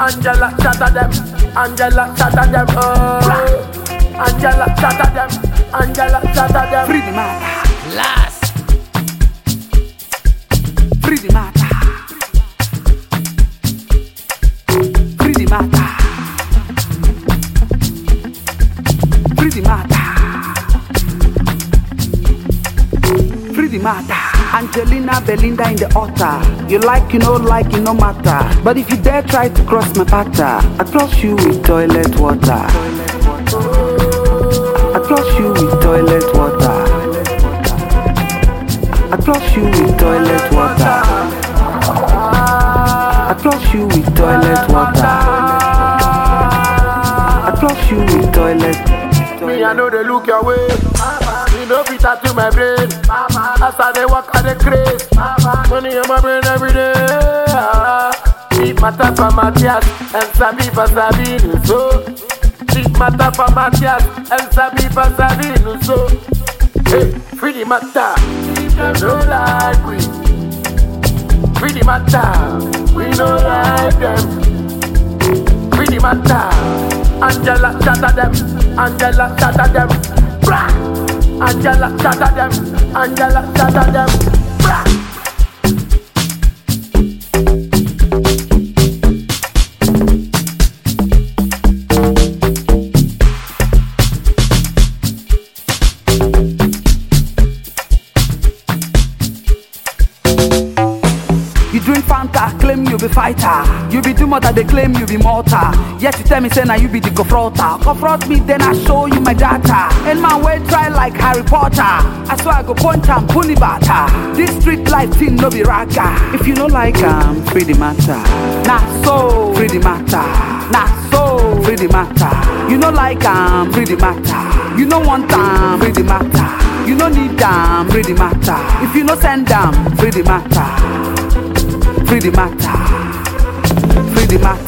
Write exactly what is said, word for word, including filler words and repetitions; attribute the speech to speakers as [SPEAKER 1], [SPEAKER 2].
[SPEAKER 1] Angela shatter them, Angela shatter them, oh. Angela shatter them, Angela shatter them.
[SPEAKER 2] Free the matter, last. Free the matter. Free the matter. Free the matter. Free the matter. Angelina, Belinda in the altar. You like, you know, like, you no matter. But if you dare try to cross my path, I flush you with toilet water. I flush you with toilet water. I flush you with toilet water. I flush you with toilet water. I flush you with toilet.
[SPEAKER 1] Me, I know they look your way. You know fit to my brain. As I dey walk, I dey craze. Money in my brain every day. Deep matter for Matthias and Sabi for Sabine. So deep matter for Matthias and Sabi for Sabine. So hey, free the matter. No like we. Free the matter. We no like them. Free the matter. Angela shatter them, Angela shatter them, bra. Angela shatter them, Angela shatter them, bra.
[SPEAKER 2] You drink Fanta, claim you be fighter. You be too much, they claim you be mortar. Yet you tell me say now you be the confronter. Confront me, then I show you my data. And my way try like Harry Potter. I swear I go punch and puni bata. This street life thing no be raga. If you no like um, free the matter. Nah so free the matter. Nah so free the matter. You no like um, free the matter. You no want um, free the matter. You no need them, free the matter. If you no send them, free the matter. Free the matter. Free the matter.